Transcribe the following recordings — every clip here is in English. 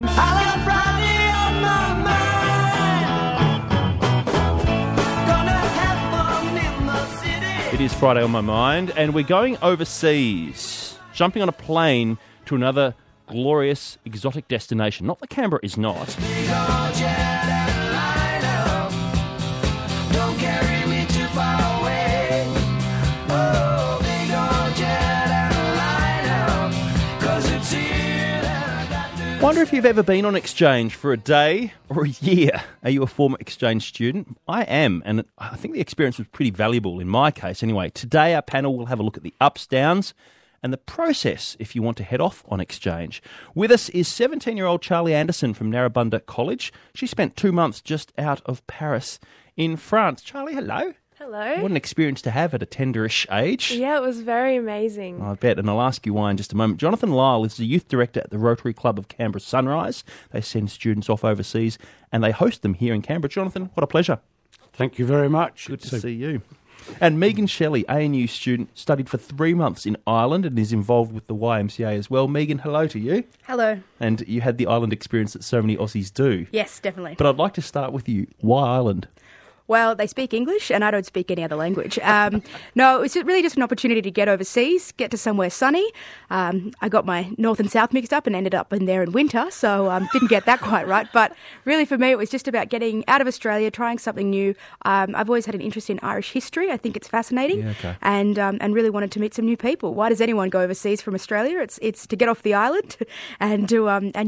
It is Friday on my mind, and we're going overseas, jumping on a plane to another glorious, exotic destination. Not that Canberra is not. Wonder if you've ever been on exchange for a day or a year. Are you a former exchange student? I am, and I think the experience was pretty valuable in my case anyway. Today our panel will have a look at the ups, downs, and the process if you want to head off on exchange. With us is 17-year-old Charlie Anderson from Narrabundah College. She spent 2 months just out of Paris in France. Charlie, hello. Hello. What an experience to have at a tenderish age. Yeah, it was very amazing. I bet, and I'll ask you why in just a moment. Jonathan Lyle is the youth director at the Rotary Club of Canberra Sunrise. They send students off overseas and they host them here in Canberra. Jonathan, what a pleasure. Thank you very much. Good to see you. And Megan Shelley, ANU student, studied for 3 months in Ireland and is involved with the YMCA as well. Megan, hello to you. Hello. And you had the island experience that so many Aussies do. Yes, definitely. But I'd like to start with you. Why Ireland? Well, they speak English and I don't speak any other language. No, it was really just an opportunity to get overseas, get to somewhere sunny. I got my north and south mixed up and ended up in there in winter, so didn't get that quite right. But really for me, it was just about getting out of Australia, trying something new. I've always had an interest in Irish history. I think it's fascinating, and really wanted to meet some new people. Why does anyone go overseas from Australia? It's to get off the island and go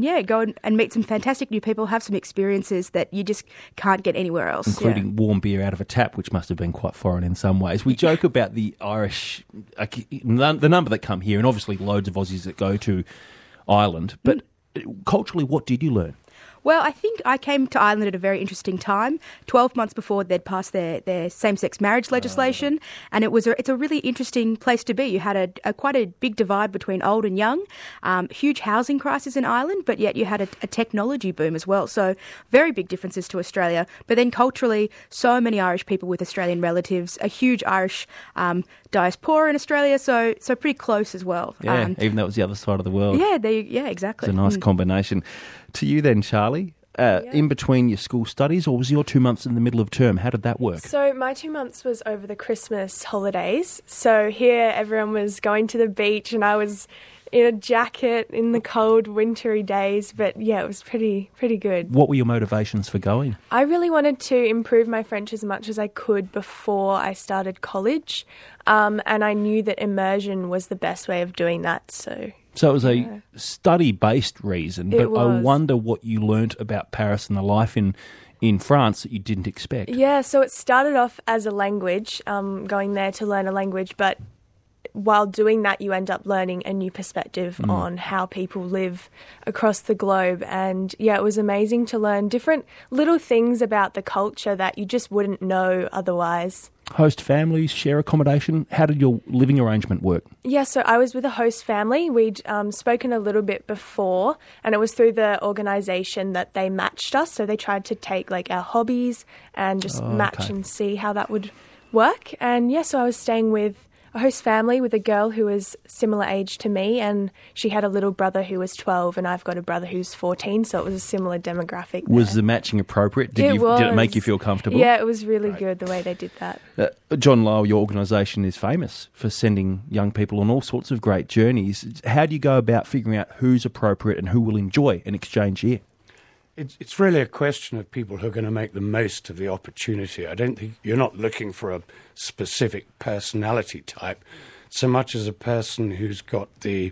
and meet some fantastic new people, have some experiences that you just can't get anywhere else. Including warm beer out of a tap, which must have been quite foreign in some ways. We joke about the Irish, the number that come here, and obviously loads of Aussies that go to Ireland. But culturally, what did you learn? Well, I think I came to Ireland at a very interesting time, 12 months before they'd passed their same-sex marriage legislation, and it's a really interesting place to be. You had quite a big divide between old and young, huge housing crisis in Ireland, but yet you had a technology boom as well, so very big differences to Australia. But then culturally, so many Irish people with Australian relatives, a huge Irish diaspora in Australia, so pretty close as well. Yeah, even though it was the other side of the world. Yeah, exactly. It's a nice combination. To you then, Charlie, in between your school studies, or was your 2 months in the middle of term? How did that work? So my 2 months was over the Christmas holidays. So here everyone was going to the beach and I was in a jacket in the cold wintry days. But yeah, it was pretty good. What were your motivations for going? I really wanted to improve my French as much as I could before I started college. And I knew that immersion was the best way of doing that. So it was a study-based reason, but I wonder what you learnt about Paris and the life in France that you didn't expect. Yeah, so it started off as a language, going there to learn a language, but while doing that you end up learning a new perspective on how people live across the globe. And yeah, it was amazing to learn different little things about the culture that you just wouldn't know otherwise. Host families, share accommodation. How did your living arrangement work? Yeah, so I was with a host family. We'd spoken a little bit before, and it was through the organisation that they matched us. So they tried to take our hobbies and just match and see how that would work. And yeah, so I was staying with a host family with a girl who was similar age to me, and she had a little brother who was 12 and I've got a brother who's 14, so it was a similar demographic there. Was the matching appropriate? Did it make you feel comfortable? Yeah, it was really good the way they did that. John Lyle, your organisation is famous for sending young people on all sorts of great journeys. How do you go about figuring out who's appropriate and who will enjoy an exchange year? It's really a question of people who are going to make the most of the opportunity. I don't think you're not looking for a specific personality type so much as a person who's got the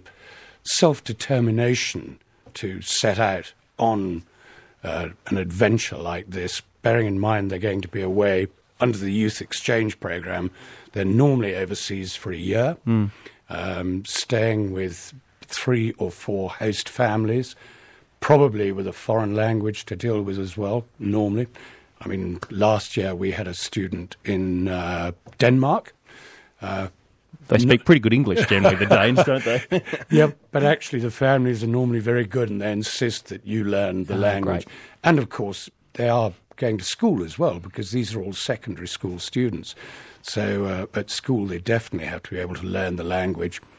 self-determination to set out on an adventure like this, bearing in mind they're going to be away under the youth exchange program. They're normally overseas for a year, staying with 3 or 4 host families, probably with a foreign language to deal with as well, normally. I mean, last year we had a student in Denmark. They speak pretty good English generally, the Danes, don't they? Yeah, but actually the families are normally very good and they insist that you learn the language. Great. And of course, they are going to school as well, because these are all secondary school students. So at school they definitely have to be able to learn the language.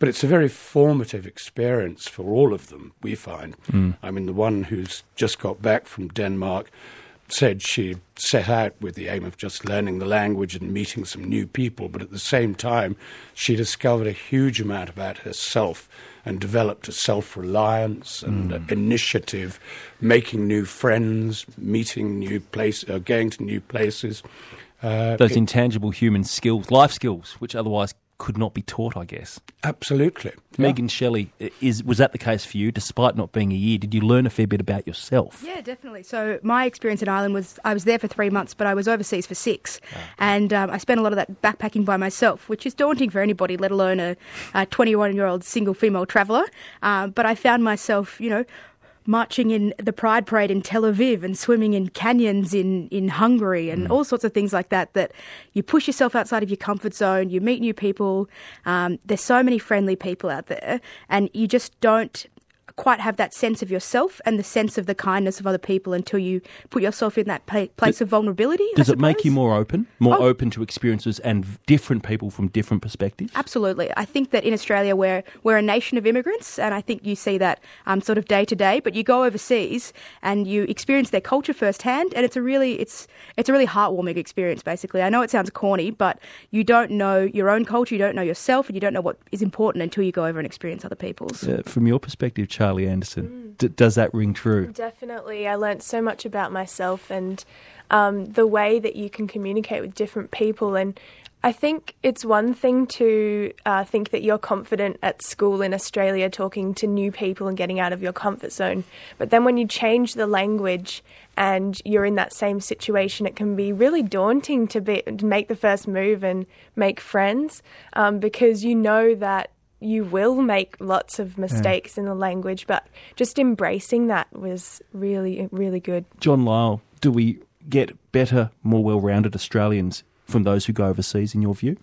But it's a very formative experience for all of them, we find. I mean, the one who's just got back from Denmark said she set out with the aim of just learning the language and meeting some new people, but at the same time she discovered a huge amount about herself and developed a self-reliance and initiative, making new friends, meeting new places, going to new places. Those intangible human skills, life skills, which otherwise could not be taught, I guess. Absolutely. Megan Shelley, was that the case for you? Despite not being a year, did you learn a fair bit about yourself? Yeah, definitely. So my experience in Ireland was I was there for 3 months, but I was overseas for 6. And I spent a lot of that backpacking by myself, which is daunting for anybody, let alone a 21-year-old single female traveller. But I found myself, marching in the Pride Parade in Tel Aviv and swimming in canyons in Hungary and all sorts of things like that you push yourself outside of your comfort zone, you meet new people. There's so many friendly people out there, and you just don't quite have that sense of yourself and the sense of the kindness of other people until you put yourself in that place of vulnerability. Does it make you more open? Open to experiences and different people from different perspectives? Absolutely. I think that in Australia we're a nation of immigrants, and I think you see that sort of day to day, but you go overseas and you experience their culture firsthand, and it's a really heartwarming experience, basically. I know it sounds corny, but you don't know your own culture, you don't know yourself, and you don't know what is important until you go over and experience other people's. From your perspective, Charlie Anderson, does that ring true? Definitely. I learnt so much about myself and the way that you can communicate with different people. And I think it's one thing to think that you're confident at school in Australia talking to new people and getting out of your comfort zone. But then when you change the language and you're in that same situation, it can be really daunting to make the first move and make friends because you know that you will make lots of mistakes in the language, but just embracing that was really, really good. John Lyle, do we get better, more well-rounded Australians from those who go overseas, in your view?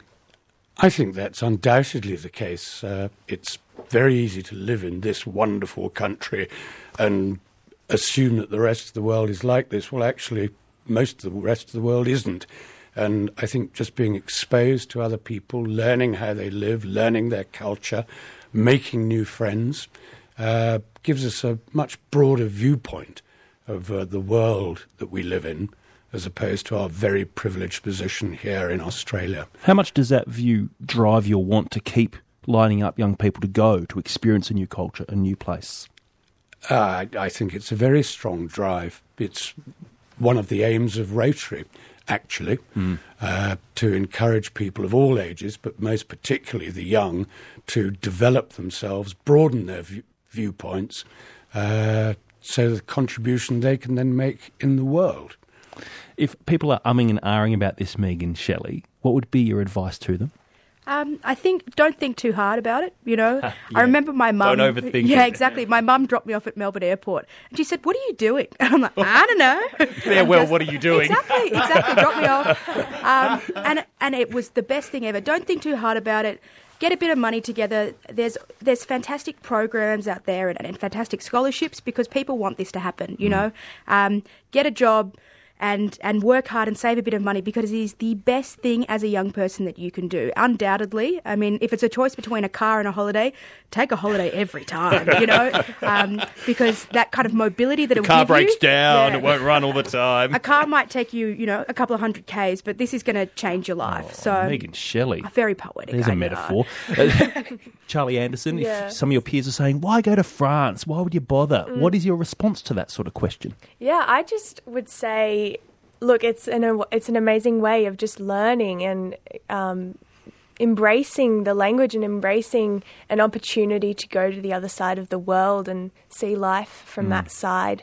I think that's undoubtedly the case. It's very easy to live in this wonderful country and assume that the rest of the world is like this. Well, actually, most of the rest of the world isn't. And I think just being exposed to other people, learning how they live, learning their culture, making new friends, gives us a much broader viewpoint of the world that we live in, as opposed to our very privileged position here in Australia. How much does that view drive your want to keep lining up young people to go to experience a new culture, a new place? I think it's a very strong drive. It's one of the aims of Rotary, actually, to encourage people of all ages, but most particularly the young, to develop themselves, broaden their viewpoints, so the contribution they can then make in the world. If people are umming and ahhing about this, Megan Shelley, what would be your advice to them? I think don't think too hard about it, Yeah. I remember my mum... Don't overthink Yeah, it. Exactly. My mum dropped me off at Melbourne Airport and she said, "What are you doing?" And I'm like, "I don't know." Farewell, what are you doing? Exactly. Drop me off. And it was the best thing ever. Don't think too hard about it. Get a bit of money together. There's fantastic programs out there and fantastic scholarships because people want this to happen, Get a job and work hard and save a bit of money because it is the best thing as a young person that you can do. Undoubtedly. I mean, if it's a choice between a car and a holiday, take a holiday every time, because that kind of mobility that it will give you... Car breaks down, it won't run all the time. A car might take you, a couple of 100 Ks, but this is going to change your life. So Megan Shelley. Very poetic. There's a metaphor. Charlie Anderson, if some of your peers are saying, why go to France? Why would you bother? What is your response to that sort of question? Yeah, I just would say, look, it's an amazing way of just learning and embracing the language and embracing an opportunity to go to the other side of the world and see life from that side.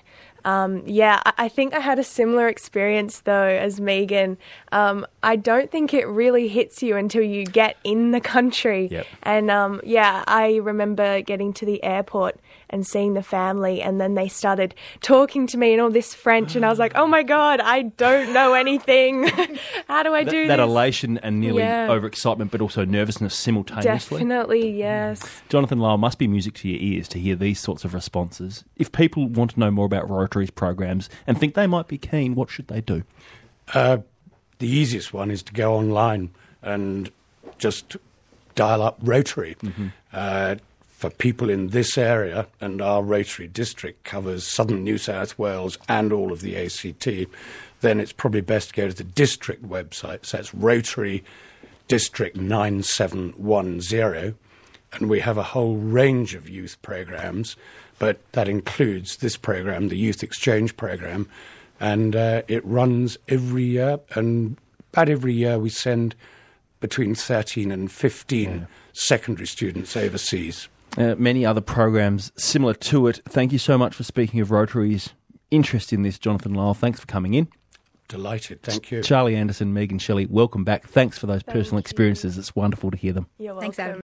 I think I had a similar experience, though, as Megan. I don't think it really hits you until you get in the country. Yep. And, I remember getting to the airport and seeing the family, and then they started talking to me in all this French, and I was like, oh, my God, I don't know anything. How do I do this? That elation and nearly overexcitement, but also nervousness simultaneously. Definitely, yes. Jonathan Lyle, must be music to your ears to hear these sorts of responses. If people want to know more about Rotary's programs and think they might be keen, what should they do? The easiest one is to go online and just dial-up Rotary. For people in this area, and our Rotary district covers southern New South Wales and all of the ACT, then it's probably best to go to the district website. So that's Rotary District 9710, and we have a whole range of youth programs, but that includes this program, the Youth Exchange Program, and it runs every year, and about every year we send between 13 and 15 secondary students overseas. Many other programs similar to it. Thank you so much for speaking of Rotary's interest in this, Jonathan Lyle. Thanks for coming in. Delighted, thank you. Charlie Anderson, Megan Shelley, welcome back. Thanks for those personal experiences. It's wonderful to hear them. You're welcome. Thanks, Adam.